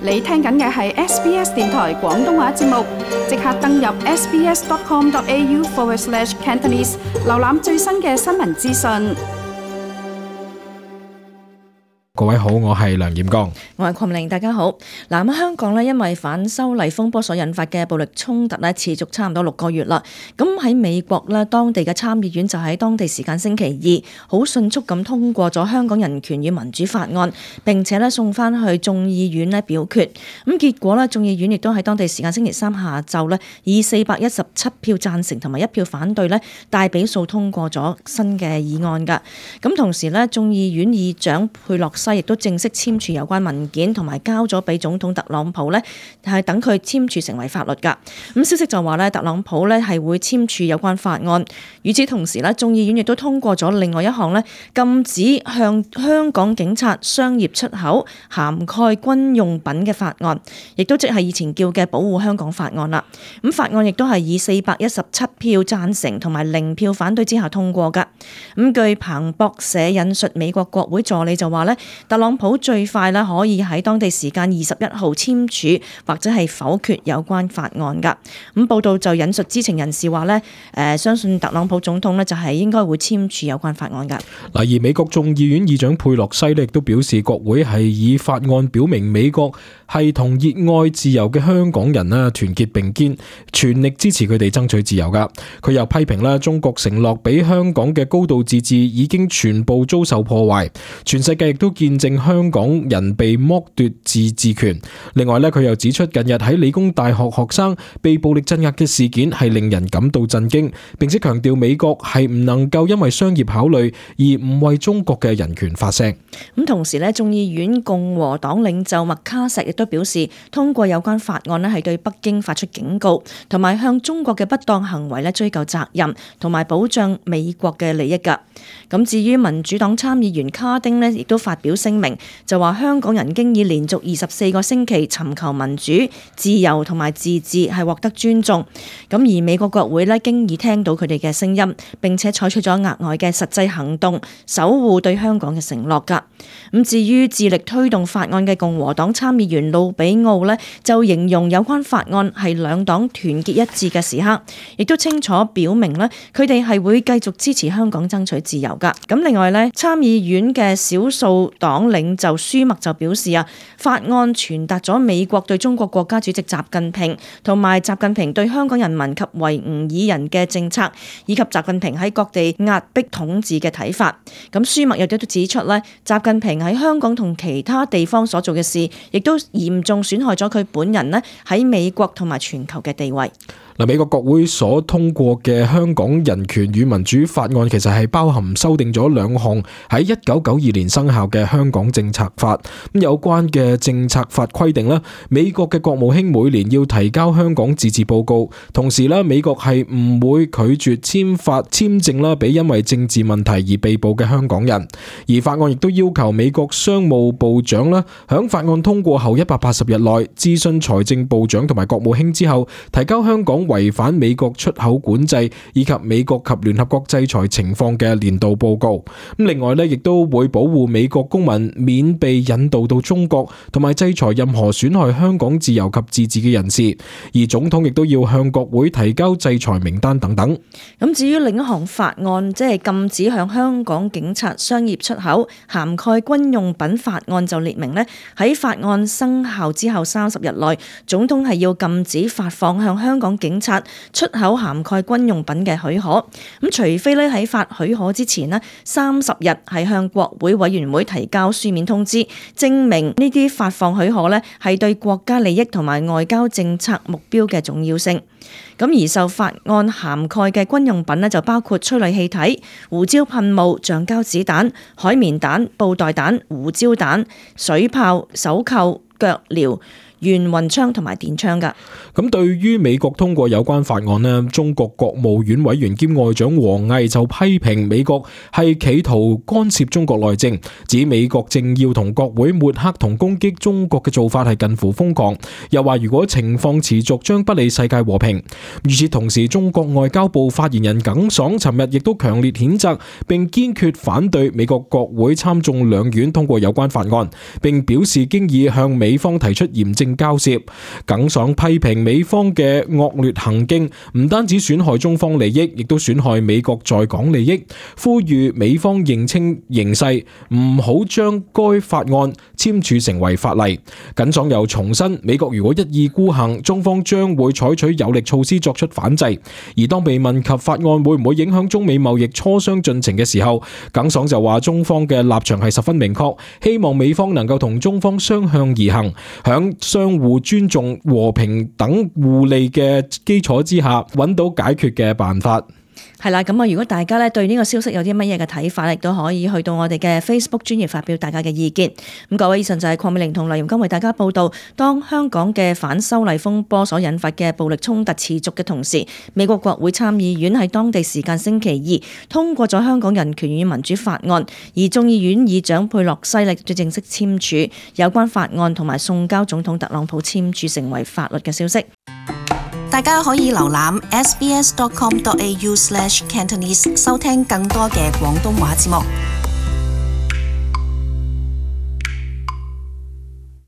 你聽緊嘅係 SBS 電台廣東話節目，即刻登入 sbs.com.au/Cantonese 瀏覽最新嘅新聞資訊。 各位好，我係梁炎剛， 我係鄺玲，大家好。嗱，香港咧，因為反修例風波所引發嘅暴力衝突咧，持續差唔多6個月啦。咁喺美國咧，當地嘅參議院就喺當地時間星期二，好迅速咁通過咗香港人權與民主法案，並且咧送翻去眾議院咧表決。咁結果咧，眾議院亦都喺當地時間星期三下晝咧，以417票贊成同埋1票反對咧，大比數通過咗新嘅議案噶。咁同時咧，眾議院議長佩洛西亦都正式簽署有關文件，同埋交咗俾總統特朗普咧，係等佢簽署成為法律噶。咁消息就話咧，特朗普咧係會簽署有關法案。與此同時咧，眾議院亦都通過咗另外一項咧，禁止向香港警察商業出口涵蓋軍用品嘅法案，亦都即係以前叫嘅保護香港法案啦。咁法案亦都係以417票贊成同埋0票反對之下通過噶。咁據彭博社引述美國國會助理就話咧，特朗普最快咧可以喺當地時間21號簽署或者係否決有關法案噶。咁報道就引述知情人士話咧，相信特朗普總統咧就係應該會簽署有關法案噶。 而美國眾議院議長佩洛西咧亦都表示，國會係以法案表明美國係同熱愛自由嘅香港人啦團結並肩，全力支持佢哋爭取自由噶。佢又批評啦，中國承諾俾香港嘅高度自治已經全部遭受破壞，全世界亦都見證香港人被剝奪自治權。另外咧，佢又指出近日喺理工大學學生被暴力鎮壓嘅事件係令人感到震驚，並且強調美國係唔能夠因為商業考慮而唔為中國嘅人權發聲。 咁同時咧，眾議院共和黨領袖麥卡錫亦都表示，通過有關法案咧係對北京發出警告，同埋向中國嘅不當行為咧追究責任，同埋保障美國嘅利益噶。咁至於民主黨參議員卡丁咧，亦都發表聲明，就話香港人經已連續24個星期尋求民主、自由同埋自治係獲得尊重。咁而美國國會咧經已聽到佢哋嘅聲音，並且採取咗額外嘅實際行動，守護對香港嘅承諾噶。咁至於致力推動法案嘅共和黨參議員魯比奧咧，就形容有關法案係兩黨團結一致嘅時刻，亦都清楚表明咧佢哋係會繼續支持香港爭取自由噶。咁另外咧，參議院嘅少數黨領袖舒默就表示法案傳達咗美國對中國國家主席習近平同埋習近平對香港人民及維吾爾人嘅政策，以及習近平喺各地壓迫統治嘅睇法。咁舒默亦都指出咧，習近平喺香港同其他地方所做嘅事，亦都嚴重損害咗佢本人咧喺美國同埋全球嘅地位。 美國國會所通過嘅香港人權與民主法案，其實係包含修訂咗2項喺1992年生效嘅香港政策法。咁有關嘅政策法規定咧，美國嘅國務卿每年要提交香港自治報告，同時咧，美國係唔會拒絕簽發簽證啦，俾因為政治問題而被捕嘅香港人。而法案亦都要求美國商務部長啦，響法案通過後180日內諮詢財政部長同埋國務卿之後，提交香港違反美國出口管制以及美國及聯合國制裁情況嘅年度報告。另外咧，亦都會保護美國公民免被引渡到中國，同埋制裁任何損害香港自由及自治嘅人士。而總統亦都要向國會提交制裁名單等等。 咁至於另一項法案，即係禁止向香港警察商業出口涵蓋軍用品法案，就列明咧喺法案生效之後30日內，總統係要禁止發放向香港警察出口涵蓋軍用品嘅許可。咁除非咧喺發許可之前咧30日係向國會委員會提交書面通知，證明呢啲發放許可咧係對國家利益同埋外交政策目標嘅重要性。咁而受法案涵蓋嘅軍用品咧就包括催淚氣體、胡椒噴霧、橡膠子彈、海綿彈、布袋彈、胡椒彈、水炮、手扣、腳鐐、 玄雲槍同埋電槍㗎。 咁對於美國通過有關法案呢，中國國務院委員兼外長王毅就批評美國係企圖干涉中國內政，指美國政要同國會抹黑同攻擊中國嘅做法係近乎瘋狂，又話如果情況持續將不利世界和平。與此同時，中國外交部發言人耿爽尋日亦都強烈譴責並堅決反對美國國會參眾兩院通過有關法案，並表示經已向美方提出嚴正交涉。耿爽批評美方嘅惡劣行徑唔單止損害中方利益，亦都損害美國在港利益，呼籲美方認清形勢，唔好將該法案簽署成為法例。耿爽又重申，美國如果一意孤行，中方將會採取有力措施作出反制。而當被問及法案會唔會影響中美貿易磋商進程嘅時候，耿爽就話中方嘅立場係十分明確，希望美方能夠同中方相向而行，響相互尊重、和平等互利嘅基礎之下，揾到解決嘅辦法。 係啦，咁如果大家咧對呢個消息有啲乜嘢嘅睇法，亦都可以去到我哋嘅 Facebook 專頁發表大家嘅意見。咁各位，以上就係鄺美玲同黎容金為大家報道，當香港嘅反修例風波所引發嘅暴力衝突持續嘅同時，美國國會參議院喺當地時間星期二通過咗香港人權與民主法案，而眾議院議長佩洛西亦都正式簽署有關法案，同埋送交總統特朗普簽署成為法律嘅消息。 大家可以瀏覽 sbs.com.au/Cantonese 收聽更多嘅廣東話節目。